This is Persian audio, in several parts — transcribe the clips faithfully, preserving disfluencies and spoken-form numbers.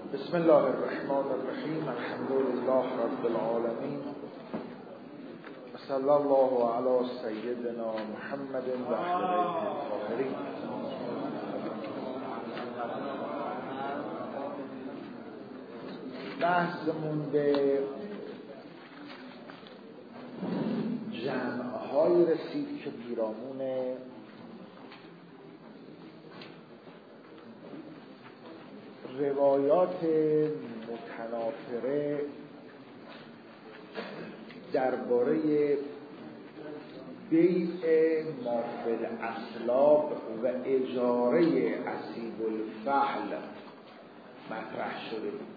بسم الله الرحمن الرحیم. الحمد لله رب العالمین و صلی الله علی سیدنا محمد و اهل بیته الطاهرین. بحثمون به جمع‌های رسید که پیرامون روایات متنافره درباره بیع ما فی الاسلاب و اجاره اسیب الفحل مطرح شده بود.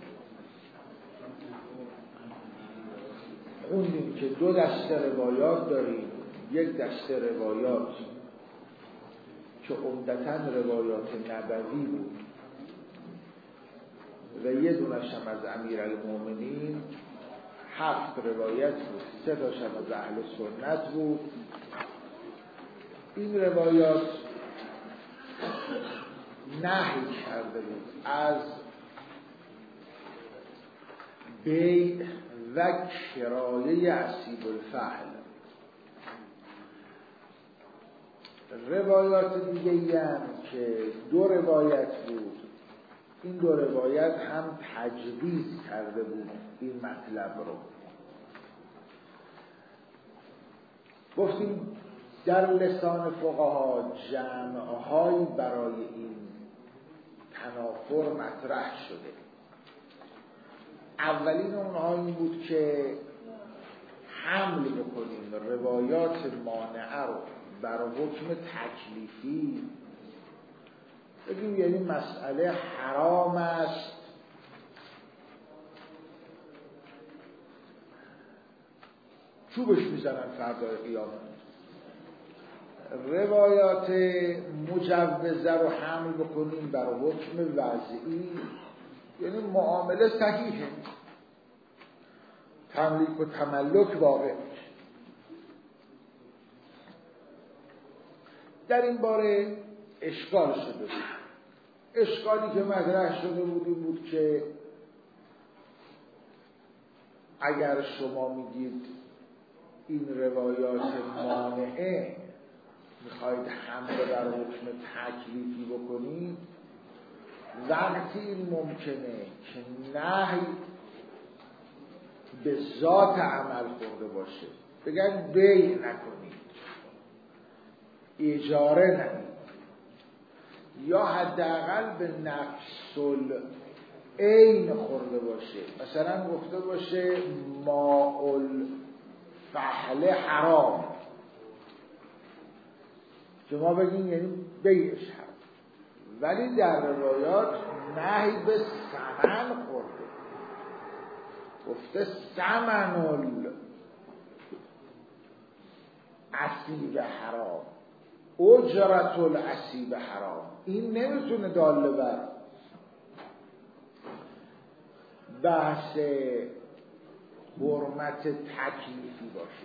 خوندیم که دو دسته روایات داریم. یک دسته روایات که عمدتاً روایات نبوی بود و یه دونش هم از امیرالمومنین، هفت روایت بود، سه تاش هم از اهل سنت بود. این روایات نهی کرده بود از بیع و کرایه اسیب الفحل. روایات دیگه هم که دو روایت بود، این دو روایت هم تجویز کرده بود این مطلب رو. گفتیم در لسان فقها جمع‌هایی برای این تنافر مطرح شده. اولین اونها این بود که حمل بکنیم روایات مانعه رو بر حکم تکلیفی، بگیم یعنی مسئله حرام است، چوبش میزنن فردای قیامت. روایات مجوزه رو حمل بکنیم بر حکم وضعی، یعنی معامله صحیحه، تملیک و تملک واقع. در این باره اشکال شده بود. اشکالی که مطرح شده بود این بود که اگر شما میگید این روایات مانعه میخواید حمله بر حکم تکلیفی بکنید، وقتی این ممکنه که نهی به ذات عمل خورده باشه، بگن بیع نکنید، اجاره نکنید، یا حداقل به نفس العین خورده باشه. مثلا گفته باشه ماء الفحل حرام، که ما بگیم یعنی بیعش حرام، ولی در روایات نهی به ثمن خورده، گفته ثمن الاسیب حرام، اجرت الاسیب حرام. این نمیتونه داله بر بحث حرمت تکلیفی باشه.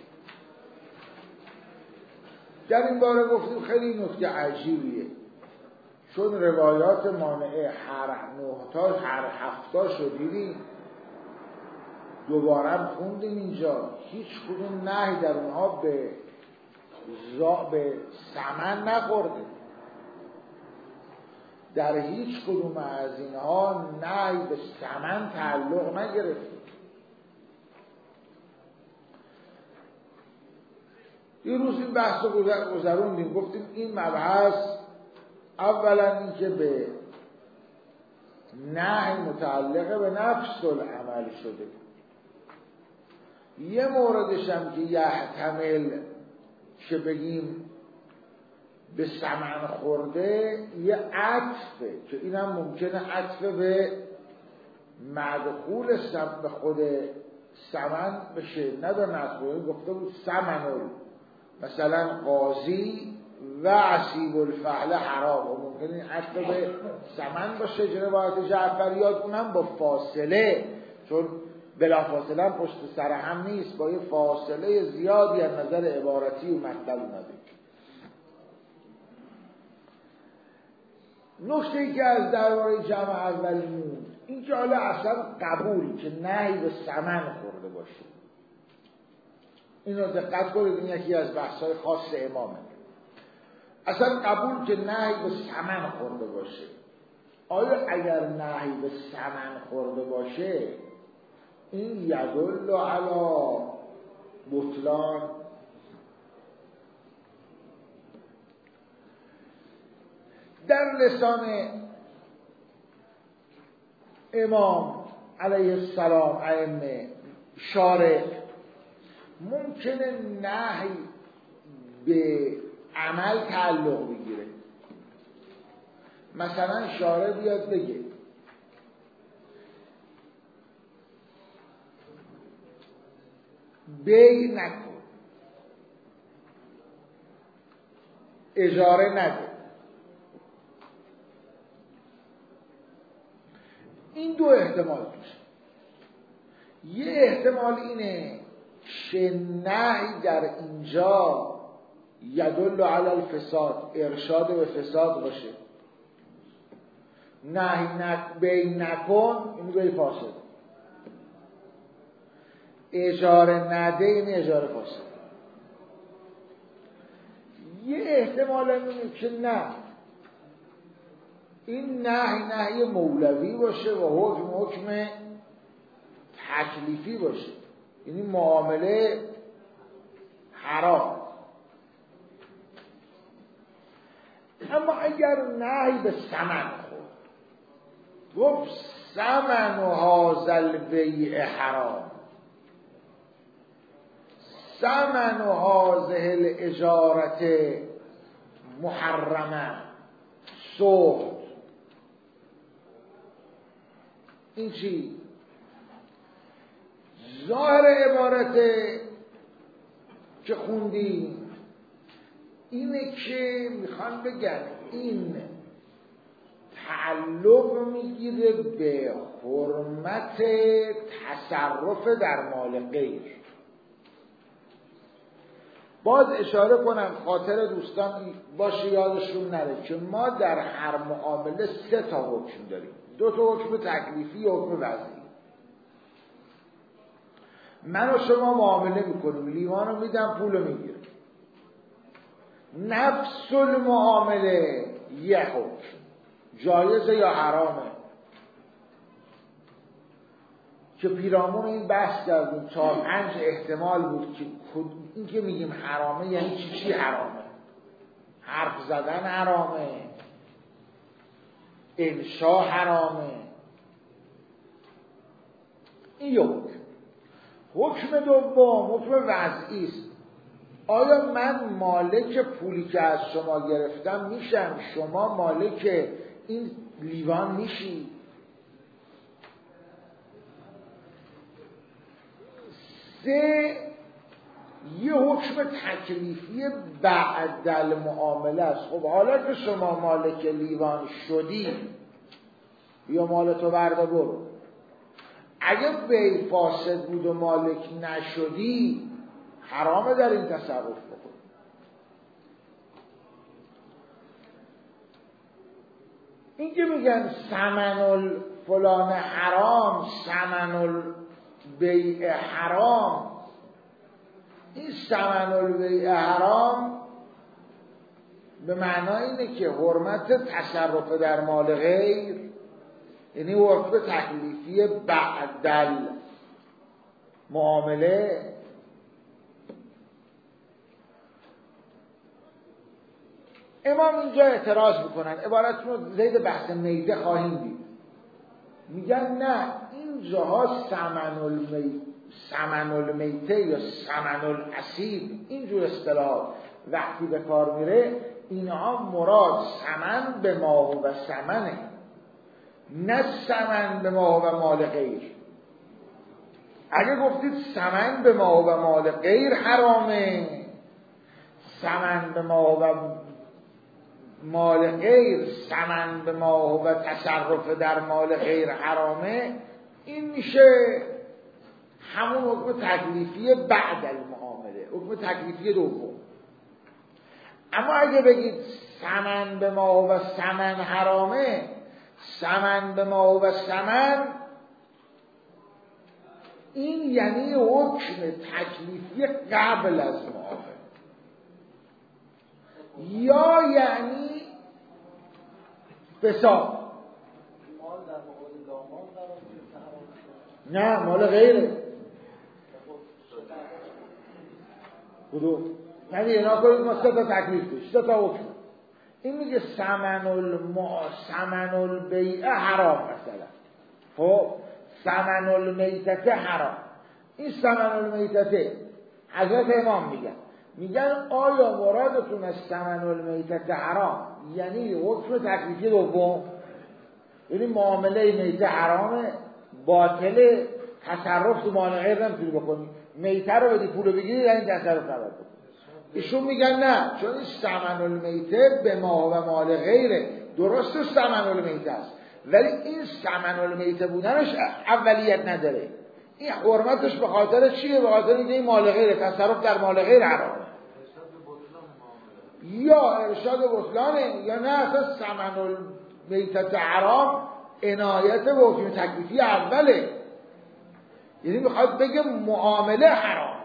در این باره گفتیم خیلی نکته عجیبیه، چون روایات مانعه هر نهتاش هر هفتاش رو دیدیم، دوباره خوندیم اینجا، هیچ کدوم نهی در اونها به به ثمن نخورده. در هیچ کدوم از اینها نهی به ثمن تعلق نگرفته. این روز این بحث رو گذروندیم، گفتیم این مبحث اولا این که به نهی متعلقه به نفس العمل شده، یه موردش هم که یحتمل که بگیم به ثمن خورده یه عطفه، که این هم ممکنه عطف به مدخول به خود ثمن بشه، نه به مدخول. گفته بود ثمن، مثلا قاضی و اسیب الفحل حرام، و ممکنه این عطف به ثمن باشه. جناب روایت جعفریات اونم با فاصله، چون بلا فاصله هم پشت سر هم نیست، با یه فاصله زیادی از نظر عبارتی و مطلب اومده. نکته ای که از درباره جمع اولی موند این که حالا اصلا قبول که نهی به ثمن خورده باشه، اینو دقت کنید، این یکی از بحث‌های خاص امامه. اصلا قبول که نهی به ثمن خورده باشه، آیا اگر نهی به ثمن خورده باشه این یدل علی بطلان؟ در لسان امام علیه السلام ائمه شارع ممکنه نهی به عمل تعلق بگیره. مثلا شارع بیاد بگه بی نکن، اجاره نده. این دو احتمال توش. یه احتمال اینه که نهی در اینجا یدل علی الفساد، ارشاد به فساد باشه. نهی نک بی نکن این بی فاسد، اجاره نده این اجاره فاسد. یه احتمال اینه که نه، این نهی نهی مولوی باشه و حکم حکم تکلیفی باشه، یعنی معامله حرام. اما اگر نهی به ثمن خورد، گفت ثمن و هازل بیع حرام، ثمن و هازه الاجارت محرمه، سخت. این چی؟ ظاهر عبارت که خوندیم اینه که میخوان بگن این تعلق میگیره به حرمت تصرف در مال غیر. باز اشاره کنم خاطر دوستان باشه یادشون نره که ما در هر معامله سه تا حکم داریم، دو تا حکم تکلیفی و حکم وضعی. من و شما معامله میکنیم، لیوانو میدم پولو میگیرم. نفس المعامله یه حکم، جایزه یا حرامه، که پیرامون این بحث کردیم تا پنج احتمال بود که این که میگیم حرامه یعنی چی چی حرامه. حرف زدن حرامه، انشا حرامه. این یه حکم. حکم دوم حکم وضعی است. آیا من مالک پولی که از شما گرفتم میشم، شما مالک این لیوان میشی؟ سه، یه حکم تکلیفی بعد المعامله است. خب حالا که شما مالک لیوان شدی یا مال تو برده برو، اگه بی فاسد بود و مالک نشدی حرامه در این تصرف بکن. این که میگن ثمن فلان حرام، ثمن بیع حرام، این ثمن بیع حرام به معنای اینه که حرمت تصرف در مال غیر، یعنی حکم تکلیفی بعد معامله. امام اینجا اعتراض میکنن، عبارتون رو زید بحث میده خواهیم دید. میگن نه، این جاها ثمن المی ثمن المیته یا ثمن الاسید اینجور اصطلاح وقتی به کار میره، اینها مراد ثمن به ما و ثمنه، نه ثمن به ما و مال غیر. اگه گفتید ثمن به ما و مال غیر حرامه، ثمن به ما و مال غیر، ثمن به ما و تصرف در مال غیر حرامه، این میشه همون حکم تکلیفی بعد المعامله، حکم تکلیفی دوم. اما اگه بگید سمن به ما و سمن حرامه، سمن به ما و سمن این یعنی حکم تکلیفی قبل از معامله، یا یعنی فساد. نه مال غیره. کدوم؟ یعنی اینا کنید ما سه تا تکلیف داشت، سه تا حکم. این میگه ثمن المع ثمن البیع حرام مثلا. خب ثمن المیتته حرام. این ثمن المیتته حضرت امام میگن میگن آیا مرادتون از ثمن المیتته حرام یعنی حکم تکلیفی دوم، یعنی معامله میته حرامه، باطله، تصرف تو مال غیر نمیتونی بکنی، میته رو بدی پولو بگیری یعنی تصرف نباید بکنی. ایشون میگن نه، چون این ثمن المیته به ما و مال غیره، درسته ثمن المیته است ولی این ثمن المیته بودنش اولیت نداره. این حرمتش به خاطر چیه؟ به خاطر اینکه این مال غیره، تصرف در مال غیر حرامه، یا ارشاد بطلانه، یا نه اصلا ثمن المیتت حرام عنایت به حکم تکلیفی اوله، یعنی میخواد بگه معامله حرام.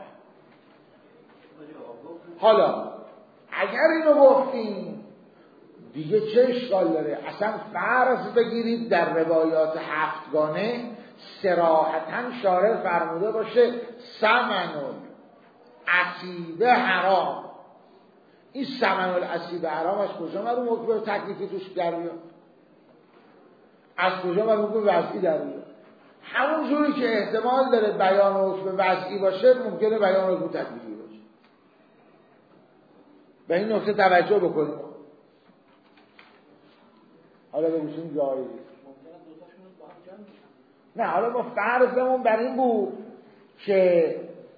حالا اگر اینو گفتیم دیگه چه اشکال داره؟ اصلا فرض بگیرید در روایات هفتگانه صراحتاً شارع فرموده باشه ثمن العصیب حرام. این ثمن العصیب حرام از کجا معلوم حکم تکلیفی توش در بیاد؟ از کجا معلوم حکم وضعی در بیاد؟ همون جوری که احتمال داره بیان حکم وضعی باشه ممکنه بیان حکم تکلیفی باشه. به این نکته توجه بکنید. حالا بگوشیم جایی نه، حالا ما فرضمون بر این بود که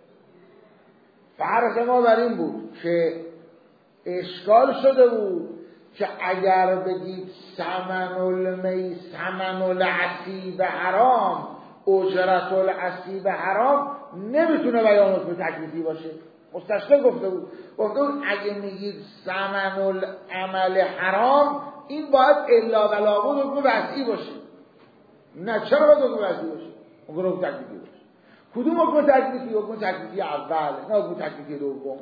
فرض ما بر این بود که اشکال شده بود که اگر بگید ثمن المی ثمن العصیب حرام، اجرت العصیب حرام، نمیتونه بیان حکم تکلیفی باشه. مستشفی گفته بود گفته بود اگه میگید ثمن العمل حرام این باید الا و لابد حکم وضعی باشه. نه چرا باید حکم وضعی باشه؟ اون حکم تکلیفی باشه. کدوم حکم تکلیفی؟ حکم تکلیفی اول، نه حکم تکلیفی دوم.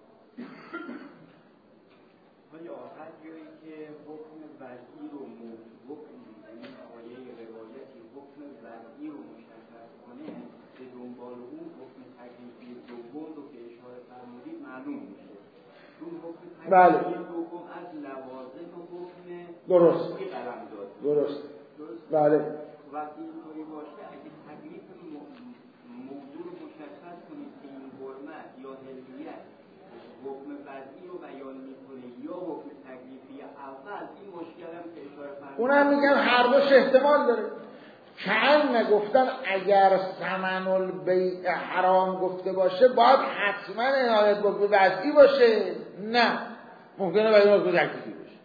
ولی آخر جایی که حکم وضعی رو حکم یعنی آیه روایتی حکم وضعی رو مشخص کنه، به دنبال اون حکم تکلیفی دوم رو که اشاره فرمودید معلوم میشه. اون حکم تکلیفی دوم از لوازم حکم درست قلم داد. درست بله. وقتی اینطوری باشه اگه تکلیف موضوع رو مشخص کنید که این حرمت یا حلیت حکم وضعی رو بیان میکنه یا حکم تکلیفی اول، این مشکل هم که اشاره فرمودید اونم میگن هر دوش احتمال داره. چند گفتن اگر ثمن البیع حرام گفته باشه باید حتما عنایت به حکم وضعی باشه، نه ممکنه بیان حکم تکلیفی باشه.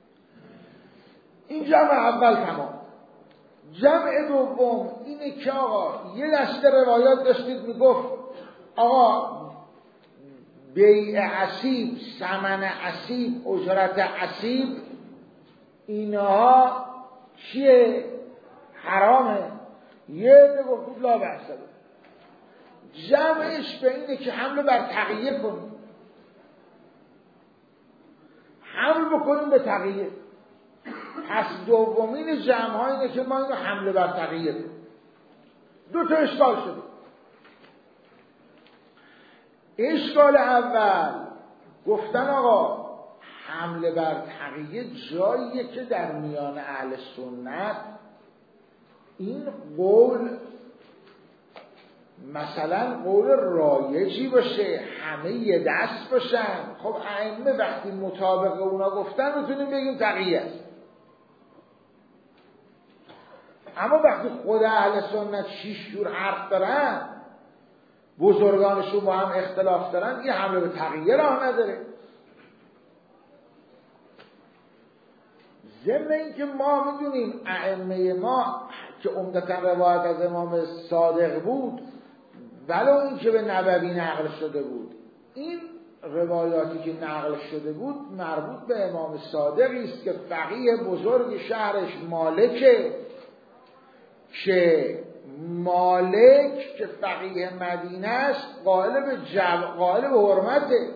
این جمع اول تمام. جمع دوم اینه که آقا یه دسته روایات داشتید میگفت آقا بیع عصیب، ثمن عصیب، اجرت عصیب اینها چیه؟ حرامه. یه عده گفت لا بأس. جمعش به اینه که حمل بر تقیه کنیم، حمل بکنیم به تقیه. پس دومین جمع ها اینه که ما اینو حمله بر تقیه کنیم. دو تا اشکال شده. اشکال اول گفتن آقا حمله بر تقیه جاییه که در میان اهل سنت این قول مثلا قول رایجی باشه، همه یه دست باشن. خب ائمه وقتی مطابق اونا گفتن میتونیم بگیم تقیه است. اما وقتی خود اهل سنت شیش جور حرف دارن، بزرگانشون با هم اختلاف دارن، این حمله به تقیه راه نداره. ضمن اینکه ما میدونیم ائمه ما که عمدتاً روایت از امام صادق بود ولو این که به نبوی نقل شده بود، این روایاتی که نقل شده بود مربوط به امام صادقی است که فقیه بزرگ شهرش مالکه، که مالک که فقیه مدینه است قائل به جو... قائل به حرمته.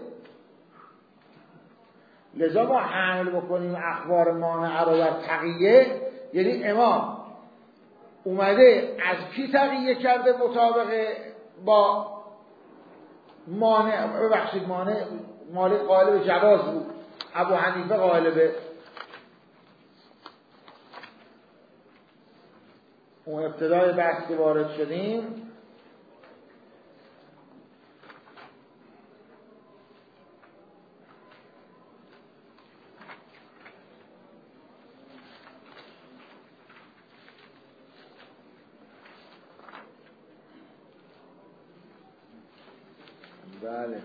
لذا ما حمل بکنیم اخبار مانع رو بر تقیه، یعنی امام اومده از کی تقیه کرده مطابق با مانع، ببخشید مانع مالک قائل به جواز بود، ابو حنیفه قائل به اون ابتدای بحث که وارد شدیم. بله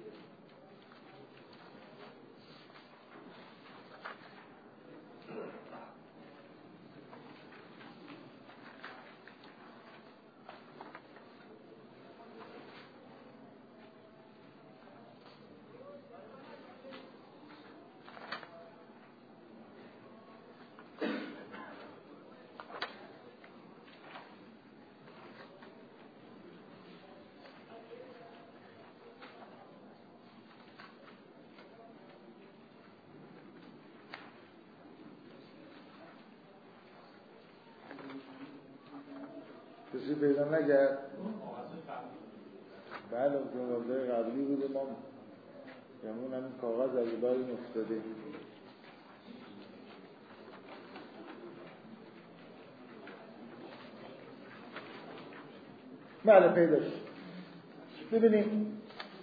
کسی پیدا نکرد؟ بله کاغذهای قبلی بوده، ما یمون همین کاغذ از لای افتاده. بله پیداش. ببینیم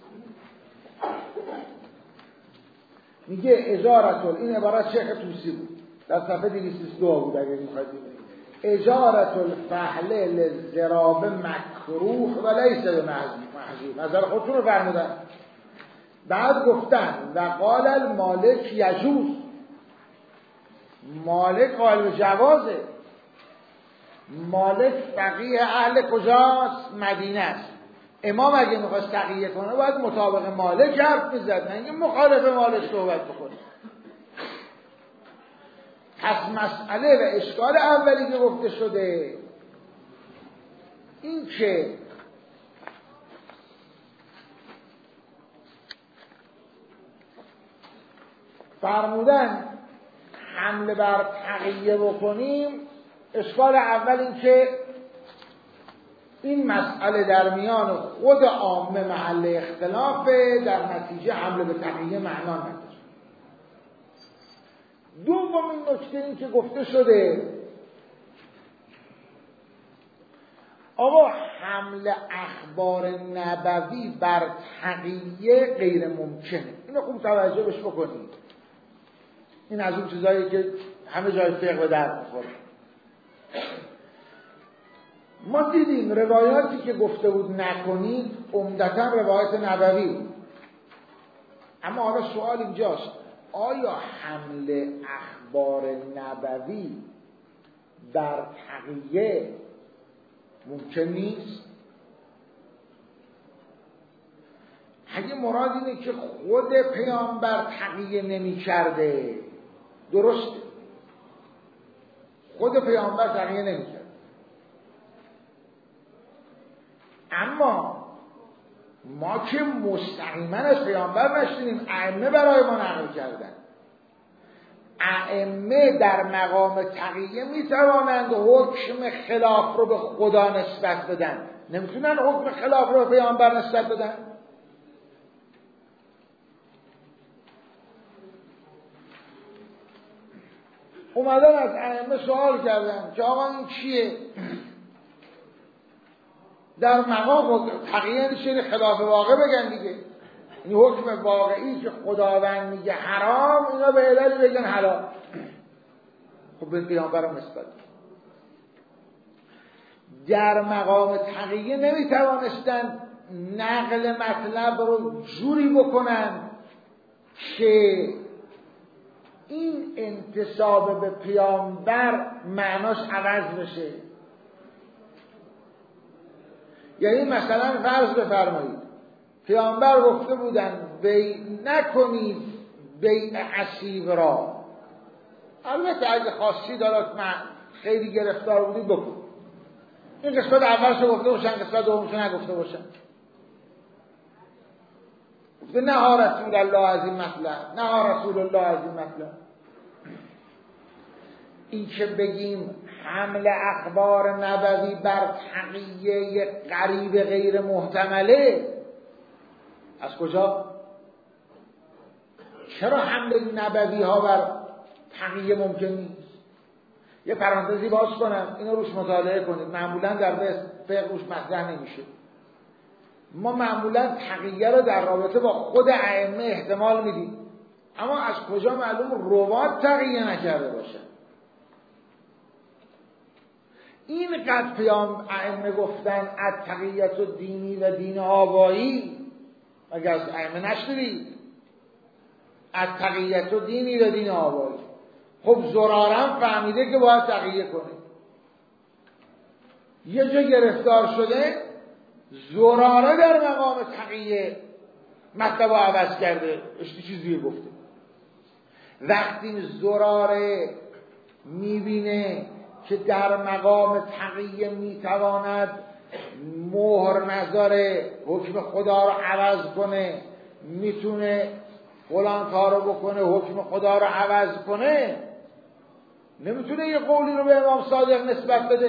میگه اجارت، این عبارت شیخ طوسی بود در صفحه دویست و بیست و دو بود اگر میخواید. اجارت الفحل للضراب مکروه و لیس بمحظور. نظر خودتون رو فرمودن. بعد گفتن و قال المالک یجوز، مالک قائل به جوازه. مالک فقیه اهل کجاست؟ مدینه است. امام اگه میخواست تقیه کنه باید مطابق مالک حرف میزد، نه اینکه مخالف مالک صحبت بکنه. پس مسئله و اشکال اولی که گفته شده این که فرمودن حمله بر تقیه بکنیم، اشکال اول این که این مسئله در میان خود عامه محل اختلافه، در نتیجه حمله به تقیه معنا نداره. دومین نکته این که گفته شده آقا حمل اخبار نبوی بر تقیه غیر ممکنه. اینو خوب توجه بهش بکنید. این از اون چیزایی که همه جای فقه به درد میخوره. ما دیدیم روایاتی که گفته بود نکنید عمدتاً روایت نبوی بود. اما حالا سوال اینجاست، آیا حمل اخبار نبوی بر تقیه ممکن نیست؟ اگه مراد اینه که خود پیامبر تقیه نمی کرده، درسته، خود پیامبر تقیه نمی کرده، اما ما که مستقیما از پیامبر نشنیدیم، ائمه برای ما نقل کردن. ائمه در مقام تقیه میتوانند حکم خلاف رو به خدا نسبت بدن، نمیتونن حکم خلاف رو به پیامبر نسبت بدن. اومدن از ائمه سوال کردن که آقا این چیه؟ در مقام تقیه نشین خلاف واقع بگن دیگه. این حکم واقعی که خداوند میگه حرام، اینا به علل بگن حلال. خب به پیامبر نسبت در مقام تقیه نمیتوانستن نقل مطلب رو جوری بکنن که این انتساب به پیامبر معناش عوض بشه. یعنی مثلا فرض بفرمایید پیامبر گفته بودن بیع نکنید بیع عصیب را. البته اگه خواستی دارد من خیلی گرفتار بودید بکن. این قسمت اولشو گفته باشن، قسمت دومشو نگفته باشن. گفته نه ها رسول الله از این مطلب، نه ها رسول الله از این مطلب. این که بگیم حمل اخبار نبوی بر تقیه غریب غیر محتمله، از کجا؟ چرا حمل نبوی ها بر تقیه ممکن نیست؟ یه پرانتزی باز کنم، اینو روش مطالعه کنید. معمولا در فقه روش مطرح نمیشه. ما معمولا تقیه رو در رابطه با خود ائمه احتمال میدیم، اما از کجا معلوم روات تقیه نکرده باشه؟ این قد پیام ائمه گفتن التقیت و دینی و دین آبایی، اگر از ائمه نشنیدید التقیت و دینی و دین آبایی. خب زرارم فهمیده که باید تقیه کنه، یه جا گرفتار شده، زراره در مقام تقیه مطلب رو عوض کرده، اشتی چیزی گفته. وقتی زراره میبینه که در مقام تقیه میتواند مهر نذاره، حکم خدا رو عوض کنه، میتونه فلان کارو بکنه، حکم خدا رو عوض کنه، نمیتونه یه قولی رو به امام صادق نسبت بده.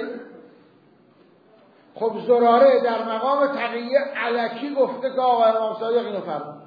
خب زراره در مقام تقیه الکی گفته که آقا امام صادق اینو فرمود.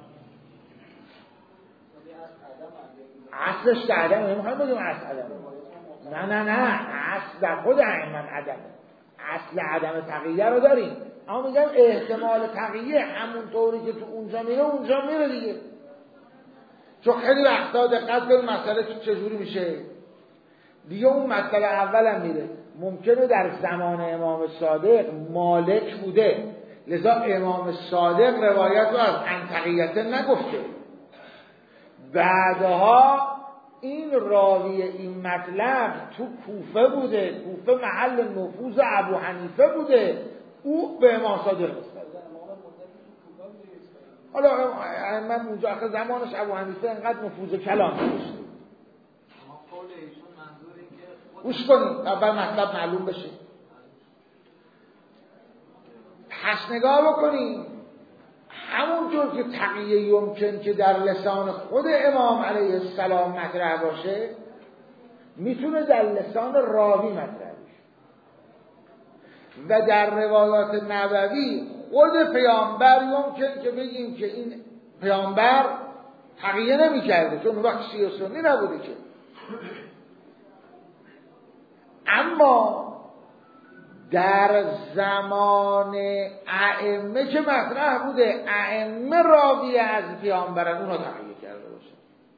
اصلش که عدم، نمیخوایم بگیم اصل عدم، نه نه نه، اصل در خود ائمه عدم، اصل عدم تقیه رو داریم، اما میگم احتمال تقیه همون طوری که تو اونجا میره اونجا میره دیگه. چون خیلی وقتا دقت کنید مسئله چجوری میشه دیگه. اون مسئله اولم میره، ممکنه در زمان امام صادق مالک بوده، لذا امام صادق روایت رو از انتقیت نگفته، بعدها این راوی این مطلب تو کوفه بوده، کوفه محل نفوذ ابو حنیفه بوده، او به امام صادق نسبت. حالا من اونجا آخه زمانش ابو حنیفه انقدر نفوذ کلام داشت. گوش کنید اول مطلب معلوم بشه. پس نگاه بکنید، همونطور که تقیه یمکن که در لسان خود امام علیه السلام مطرح باشه، میتونه در لسان راوی مطرح بشه. و در روایات نبوی خود پیامبر یمکن که بگیم که این پیامبر تقیه نمی کرده، چون وقت شیعه و سنی نبوده که. اما در زمان ائمه که مطرح بوده، ائمه راوی از پیامبرن، اونو تقیه کرده باشه.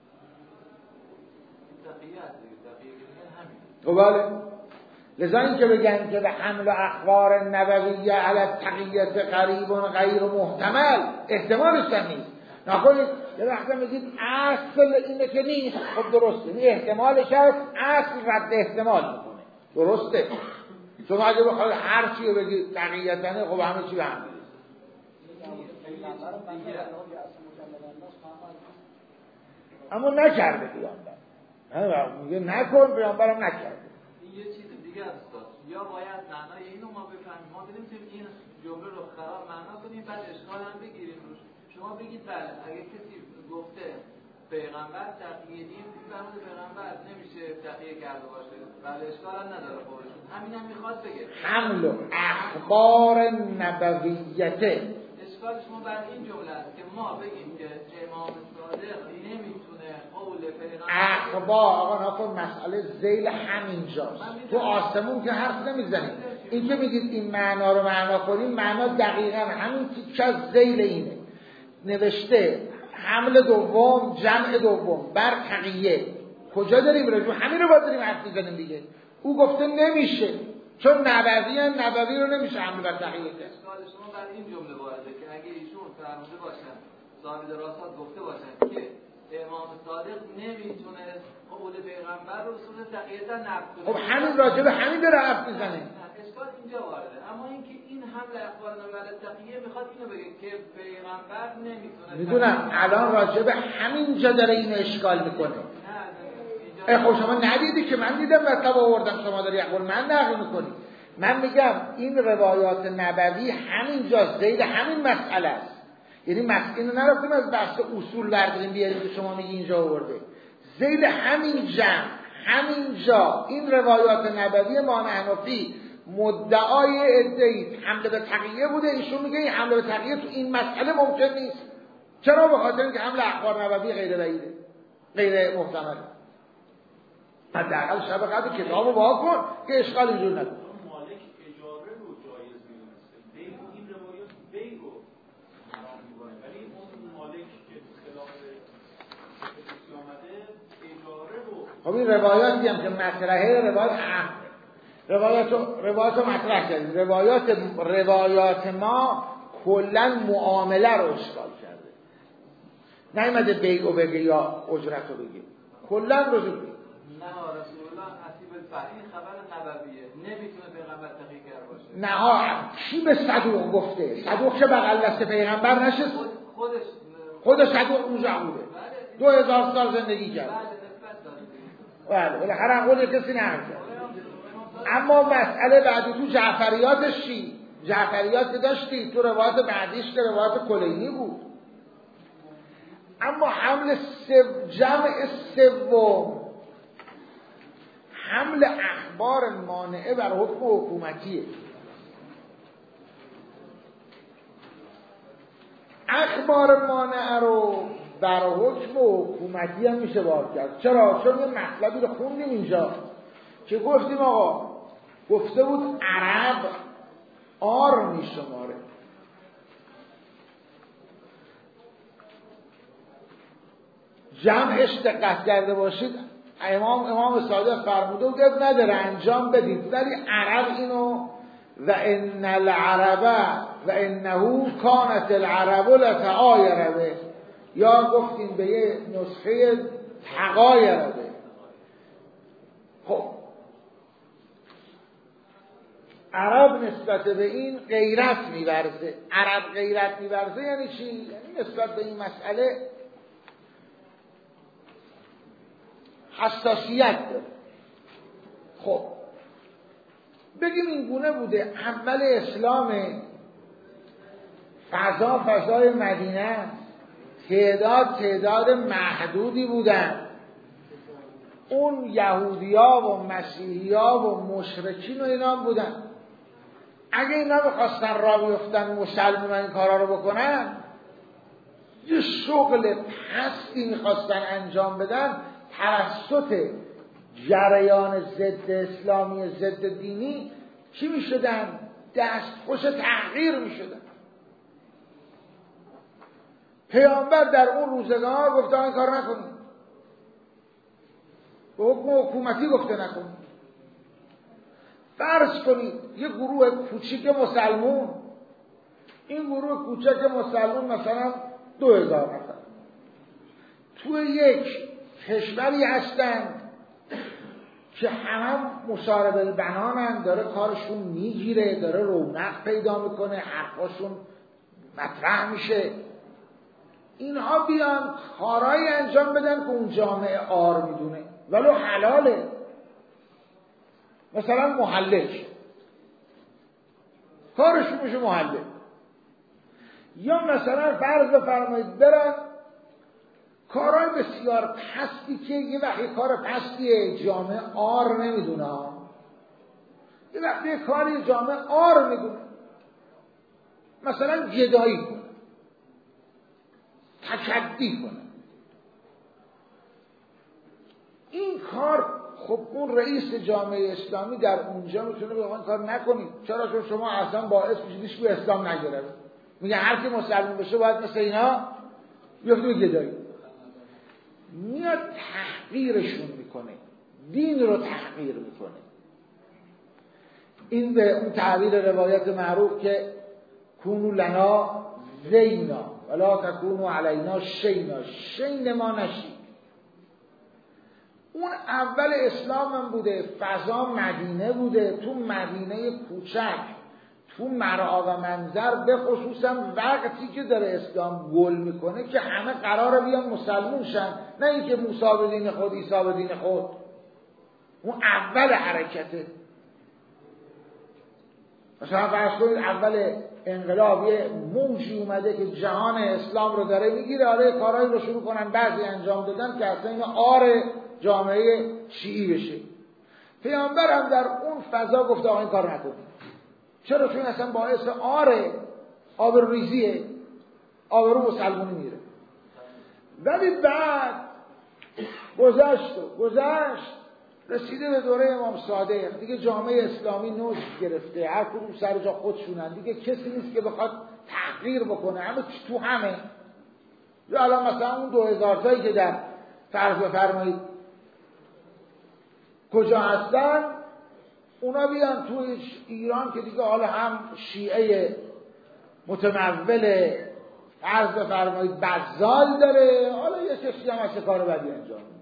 خب بله، لذا این که بگن که به حمل اخبار نبویه علی التقیت قریب و غیر محتمل، احتمالش هم نیست. نکنید یه وقتا میگید اصل اینه که نیست، خب درسته، این احتمالش هست، اصل رد احتمال میکنه، درسته. چون اگه بخواد هر چی رو بگی تقییتنه، خب همه چی به هم میرسه. اما نکرده پیامبر، میگه نکن، پیامبرم نکرده. این یه چیز دیگه است، یا باید معنای اینو ما بفهمیم، ما نمیتونیم این جمله رو خراب معنا کنیم بعد اشکال هم بگیریم روش. شما بگید بله اگه کسی گفته پیغمبر تقیه دین فرمود پیغمبر نمیشه تقیه کرده باشه، بله اشکال هم نداره خودشون، همین هم میخواد بگه حمل اخبار نبویته. اشکال شما بر این جمله است که ما بگیم که امام صادق نمیتونه قول پیغمبر اخبار. آقا ناکن مسئله ذیل همینجاست، تو آسمون که حرف نمیزنیم. این که میگید این معنا رو معنا کنیم، معنا دقیقا همین تیکه از ذیل اینه. نوشته حمل دوم، جمع دوم بر تقیه. کجا داریم راجع همین رو باید داریم حرف میزنیم دیگه. او گفته نمیشه چون نبوی هم نبوی رو نمیشه حمل بر تقیه کرد. اشکال شما بر این جمله وارده که اگه ایشون فرموده باشن، صاحب دراسات گفته باشن که امام صادق نمیتونه قول پیغمبر رو صورت تقیه نقل کنه، خب همین راجع به همین داره حرف میزنه. اشکال اینجا وارده. اما اینکه این حمل اخبار نبی علیه تقیه میخواد اینو بگه که پیغمبر نمیتونه. میدونم الان راجع به همین جا داره اینو اشکال میکنه. ای خب شما ندیدی که من دیدم مطلب آوردم، شما داری اخبار من نقل میکنی. من میگم این روایات نبوی همین جا زید همین مسئله است. یعنی مسئله نرفتیم از بحث اصول برداریم بیاریم که شما میگی اینجا آورده. زید همین جمع همین جا این روایات نبوی ما حنفی مدعای ادعی حمله به تقیه بوده، ایشون میگه این حمله به تقیه تو این مسئله ممکن نیست. چرا؟ به خاطر اینکه حمل اخبار نبوی غیر بعیده، غیر محتمله. حداقل شب قدر کتابو وا کن که اشکال اینجور نکنه. مالک اجاره رو جایز می‌دونسته، بیع این روایات بیع رو حرام می‌کنه، ولی اون مالک که خلاف کسی آمده اجاره رو. خب این روایاتی هم که مطرحه روایات اهم روایات روایات رو مطرح کردیم. روایات روایات ما کلا معامله رو اشکال کرده، نیامده بیع و بگه یا اجرت رو بگه، کلا رجوع بگه. نه رسول الله حسیب الفعل این خبر نبویه، نمیتونه پیغمبر تقی کرده باشه. نه ها، کی به صدوق گفته؟ صدوق چه بغل دست پیغمبر نشست؟ خودش خود صدوق اونجا بوده، دو هزار سال زندگی کرد. بله بالاخره قول کسی نمیشه. اما مسئله بعدی تو جعفریاتش چی؟ جعفریات که داشتی تو روایت بعدیش که روایت کلینی بود. اما حمل سو... جمع سوم حمل اخبار مانعه بر حکم حکومتیه. اخبار مانعه رو بر حکم حکومتی هم میشه باز کرد. چرا؟ چون یه مطلبی رو خوندیم اینجا که گفتیم آقا گفته بود عرب آر میشماره. جمعش دقت کرده باشید امام امام صادق فرموده بود اب نداره انجام بدید، ولی عرب اینو و ان العرب و انه کانت العرب لتعایربه، یا گفتیم به یه نسخه تقایربه. خب عرب نسبت به این غیرت می‌ورزه. عرب غیرت می‌ورزه یعنی چی؟ یعنی نسبت به این مسئله حساسیت داره. خب بگیم این گونه بوده. اول اسلام فضا فضای مدینه تعداد تعداد محدودی بودن. اون یهودیا و مسیحیا و مشرکین و اینا بودن. اگه اینا بخواستن را بیفتن مسلمان این کارا رو بکنن، یه شغل پستی میخواستن انجام بدن توسط جریان ضد اسلامی ضد دینی، چی میشدن؟ دستخوش تحقیر میشدن. پیامبر در اون روزگار گفته این کار نکنید، به حکم حکومتی گفته نکنید. فرض کنید یه گروه کوچیک مسلمون، این گروه کوچک مسلمون مثلا دو هزار نفر توی یک کشوری هستن که هم مشارب البنانن، داره کارشون میگیره، داره رونق پیدا میکنه، حرفاشون مطرح میشه. اینها بیان کارهایی انجام بدن که اون جامعه آر میدونه ولو حلاله. مثلا محلل کارشون میشه محلل. یا مثلا فرض بفرمایید برن کارهای بسیار پستی که یه وقتی کار پستیه جامعه آر نمیدونه، یه وقتی کاری جامعه آر میدونه، مثلا جدایی کنه، تشدی کنه. این کار خب اون رئیس جامعه اسلامی در اونجا میتونه بگه این کار نکنید. چرا؟ چون شما اصلا باعث میشید که اسلام نگرفت. میگه هر کی مسلمان بشه باید مثل اینا بیفته به گدایی. میاد تحقیرشون میکنه، دین رو تحقیر میکنه. این به اون تعبیر روایت معروف که کونو لنا زینا ولا تکونو علینا شینا، شین ما نشید. اون اول اسلام هم بوده، فضا مدینه بوده، تو مدینه کوچک تو مرعا و منظر به خصوصا وقتی که داره اسلام گل میکنه که همه قراره بیان مسلمون شن، نه اینکه موسی به دین خود عیسی به دین خود. اون اول حرکته. مثلا فرض کنید اول انقلاب یه موجی اومده که جهان اسلام رو داره میگیره، آره کارهایی رو شروع کنن بعضی انجام دادن که اصلا این آر جامعه شیعی بشه. پیامبر هم در اون فضا گفته آقا این کار نکنید. چرا؟ چون اصلا باعث آره آبروریزیه، آبرو مسلمونی میره. ولی بعد گذشت و گذشت رسیده به دوره امام صادق، دیگه جامعه اسلامی نوش گرفته، هر کدوم سر جا خودشونن، دیگه کسی نیست که بخواد تغییر بکنه، همه تو همه. یا الان مثلا اون دو هزار تایی که در فرض بفرمایید کجا هستن، اونا بیان توی ایران که دیگه حالا هم شیعه متمول فرض بفرمایید بزال داره، حالا یه کسی هم از کار بدی انجام میده.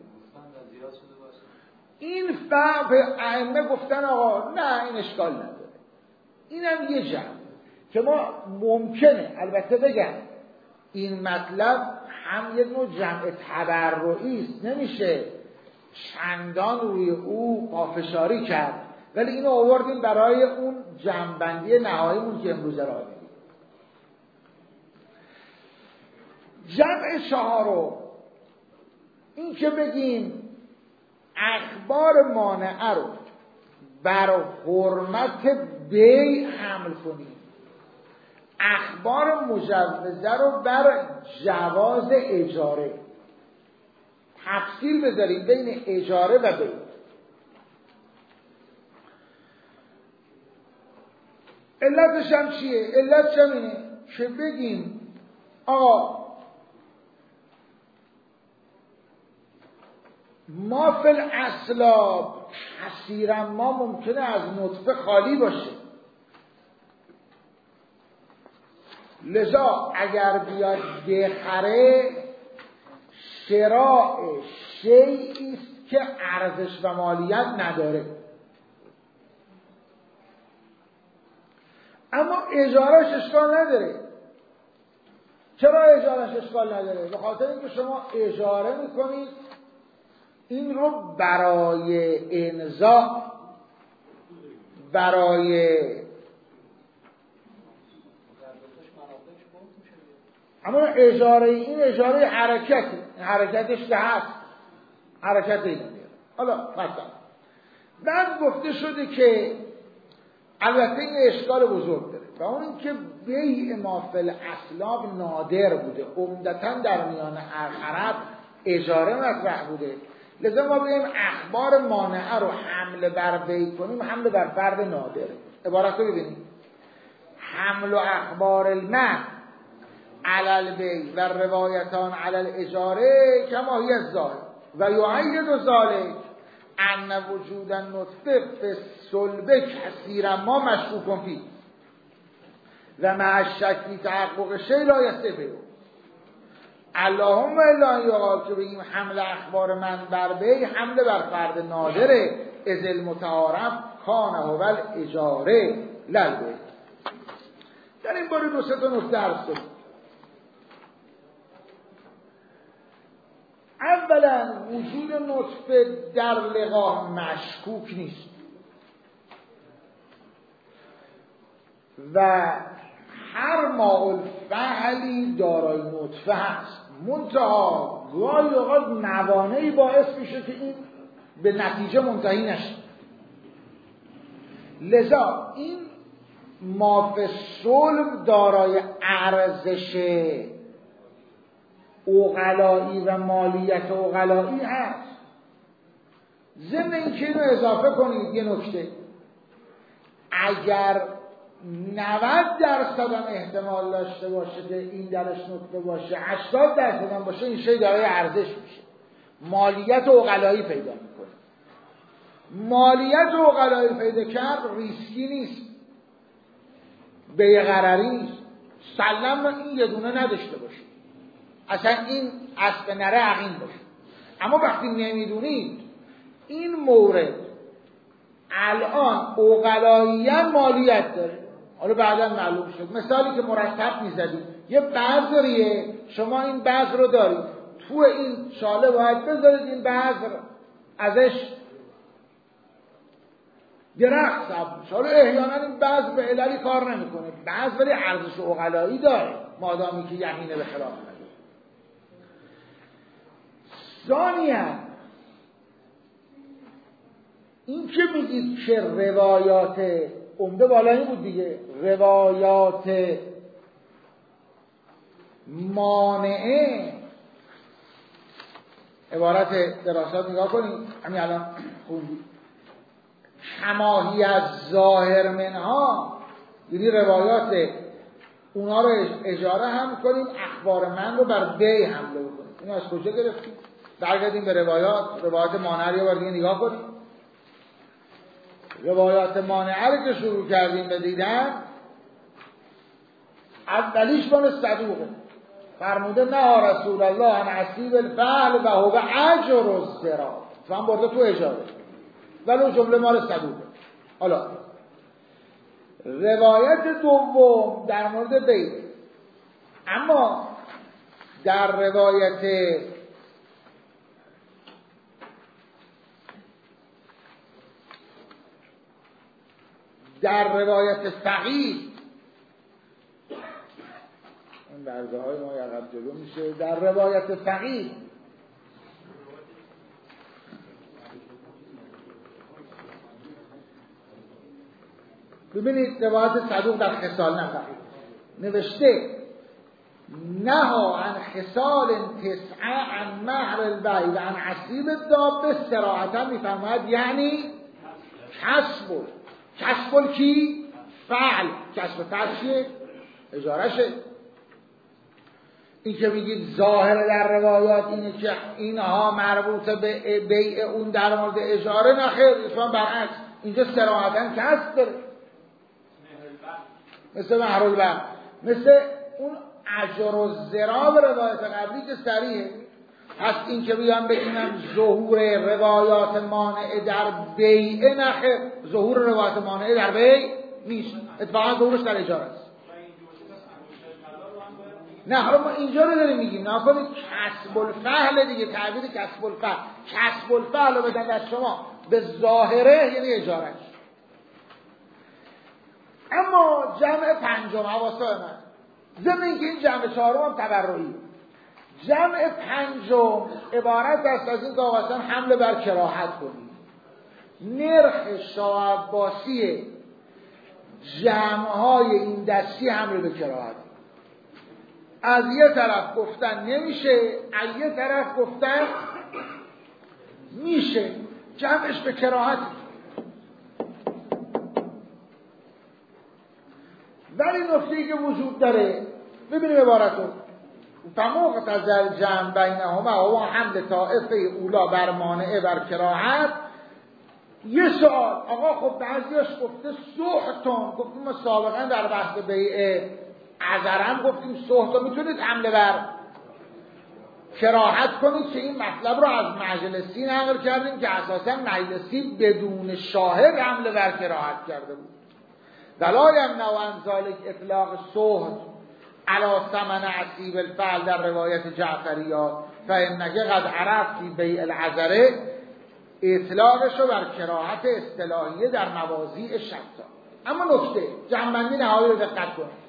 این فهم به ائمه گفتن آقا نه این اشکال نداره. اینم یه جمع که ما ممکنه البته بگم این مطلب هم یه نوع جمع تبرعی است، نمیشه چندان روی او پافشاری کرد، ولی اینو آوردیم برای اون جمع‌بندی نهاییمون که امروز را میدیم. جمع چهارم این که بگیم اخبار مانعه رو بر حرمت بیع حمل کنیم، اخبار مجوزه رو بر جواز اجاره، تفصیل بذاریم بین اجاره و بیع. علتش هم چیه؟ علتش هم اینه که بگیم آقا ما فی الاسلاب کثیرا ما ممکنه از نطفه خالی باشه، لذا اگر بیاد بخره شراء شیئی است که ارزش و مالیت نداره. اما اجارهش اشکال نداره. چرا اجارهش اشکال نداره؟ به خاطر اینکه شما اجاره میکنید این رو برای انزاع، برای اما اجاره این اجاره حرکت حرکتش که هست حرکت این میاد. حالا مثلا بعد گفته شده که البته این اشکال بزرگ داره و اون که بیع ما فی الاسلام نادر بوده، عمدتاً در میان عرب اجاره مطرح بوده، لذا ما بگیم اخبار مانعه رو حمله بر بیع کنیم، حمله بر فرد نادره. عبارت رو ببینیم: حمل و اخبار المنع علی البیع و روایتان علی الاجاره کما هی الظاهر و یعید ذلک ان وجود النطفه فی الصلب کثیرا ما مشکوک فیه و مع الشک فی تحقق شیء لا یصح. اللهم الا یقال که بگیم حمل اخبار من بر بیع حمله بر فرد نادره، از المتعارف کان هو الاجاره للبیع. در این باره دو سه تا نکته عرض کنیم. اولا وجود نطفه در لقاح مشکوک نیست و هر ماء الفحلی دارای نطفه هست، منتها گاهی اوقات موانعی باعث میشه که این به نتیجه منتهی نشه. لذا این ما فی الصلب دارای ارزش عقلایی و مالیت عقلایی هست. ضمن اینکه اینو اضافه کنید یه نکته: اگر نود درصد هم احتمال داشته باشه که این درش نطفه باشه، هشتاد درصد هم باشه، این شی دارای ارزش میشه، مالیت عقلایی پیدا میکنه. مالیت عقلایی پیدا کرد ریسکی نیست، بیع غرری نیست. سلم این یه دونه نداشته باشه، اصلا این اسب نره عقیم باشه. اما وقتی نمیدونید این مورد الان عقلاییاً مالیت داره، حالا بعدا معلوم شد. مثالی که مرتب میزدیم، یه بذریه، شما این بذر رو دارید، تو این شاله باید بذارید این بذر ازش درخت سبز شاله. احیانا این بذر به عللی کار نمیکنه، بذر ولی ارزش عقلایی داره مادامی که یقینه به خلاف نده. ثانیاً این که میگید که روایات عمده بالایی بود دیگه، روایات مانعه، عبارت دراسات نگاه کنید، همین الان خوندید، کماهی از ظاهر منها، یعنی روایات اونا رو اجاره هم کنیم، اخبار من رو بر بی حمله بکنیم. اینو از کجا گرفتیم؟ برگردیم به روایات، روایات مانعه رو دیگه نگاه کنیم. روایات مانعه رو که شروع کردیم به دیدن، اولیش من صدوقه فرموده نه رسول الله عن عصیب الفعل و هو اجر الزراع، فهم برده تو اجاره، ولو جمله مال صدوقه. حالا روایت دوم در مورد بیت، اما در روایت در روایت فقیه، این برگه های ما یقب جلو میشه، در روایت فقیه ببینید، روایت صدوق در خصال نه فقیه نوشته نها عن خصال تسعه عن مهر البیع و عن عصیب الدابه صراحتا میفرماید یعنی کسب کسب کی؟ فعل. کسب فعل چیه؟ اجارشه. این که میگید ظاهر در روایات اینه که اینها مربوط به بیع اون در مورد اجاره، نه خیر، اصلا برعکس، اینجا صراحتا کسب داره، مثل مهر البیع، مثل اون اجر الزراع به روایت قبلی که صریحه. پس این که بیان بگیم ظهور روایات مانعه در بیع، نخه، ظهور روایات مانعه در بیع نیست، اتفاقا ظهورش در اجاره است. نه حالا ما اینجا رو داریم میگیم، نه کنید کسب الفعل دیگه، تعبیر کسب الفعل، کسب الفعل رو بدن از شما به ظاهره یعنی اجارهش. اما جمع پنجم حواسای من، ضمن اینکه این جمع چهارم هم تبرعی، جمع پنجم عبارت است از این که آقا حمله بر کراهت کنید. نرخ شاه عباسی جمعهای این دستی حمله به کراهت، از یه طرف گفتن نمیشه، از یه طرف گفتن میشه، جمعش به کراهت. ولی نکته‌ای که وجود داره، ببینیم عبارتو، فموقت از الجمع بینهما و حمل طائفه اولا بر مانعه بر کراهت. یه سوال، آقا خب بعضیاش گفته سحتون، گفتیم ما سابقا در بحث بیع عذرم گفتیم سحتون میتونید حمله بر کراهت کنید، که این مطلب رو از مجلسی نقل کردیم که اساسا مجلسی بدون شاهد حمله بر کراهت کرده بود. ولا یمنع عن ذلک اطلاق سحت علی ثمن عصیب الفعل در روایت جعفریات، فانک قد عرفتی بیع العذره، اطلاقش رو بر کراهت اصطلاحیه در مواضیع شتا. اما نکته جنبندی نهایی رو دقت کنید،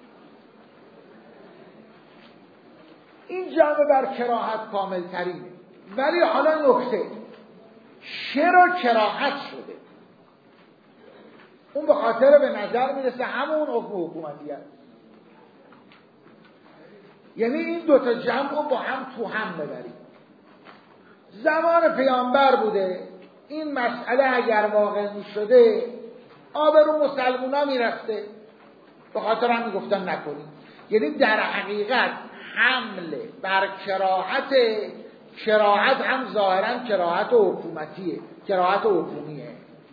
این جمع بر کراهت کامل ترینه، ولی حالا نکته، چرا کراهت شده؟ اون به خاطر به نظر میرسه همون حکم حکومتی هست، یعنی این دوتا جمع رو با هم تو هم ببریم. زمان پیامبر بوده این مسئله اگر واقع می شده آبرو مسلمون ها می رفته، به خاطر هم می گفتن نکنیم. یعنی در حقیقت حمله بر کراهت، کراهت هم ظاهرا کراهت حکومتیه، کراهت حکومیه،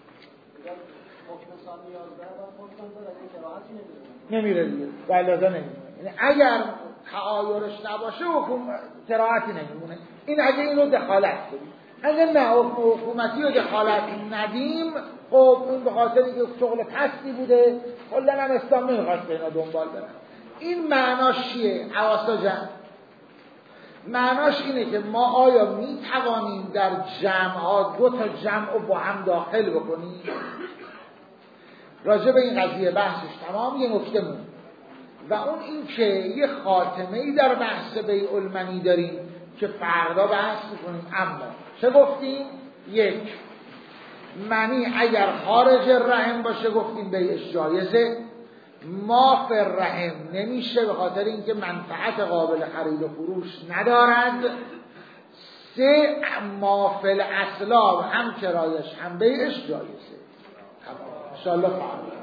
نمیره دیگه، بلازه نمیره. یعنی اگر تعایرش نباشه حکومت کراهتی نمیمونه. این اگه این رو دخالت کنید، اگه نه حکم حکومتی رو دخالت ندیم، خب این به خاطر اینکه شغل پستی بوده، کلا هم اسلام نمیخواست اینا دنبال برن. این معناش چیه؟ اواستا جمع معناش اینه که ما آیا می توانیم در جمعات دو تا جمع رو با هم داخل بکنیم؟ راجع به این قضیه بحثش تمام. یه نکته مون و اون این که یه خاتمه‌ای در بحث بیع المنی داریم که فردا بحث میکنیم. اما چه گفتیم؟ یک، منی اگر خارج رحم باشه گفتیم بیعش جایزه، ما فر رحم نمیشه به خاطر اینکه منفعت قابل خرید و فروش ندارد. سه، ما فل اسلام هم کرایش هم بیعش جایزه. انشاءالله فعلا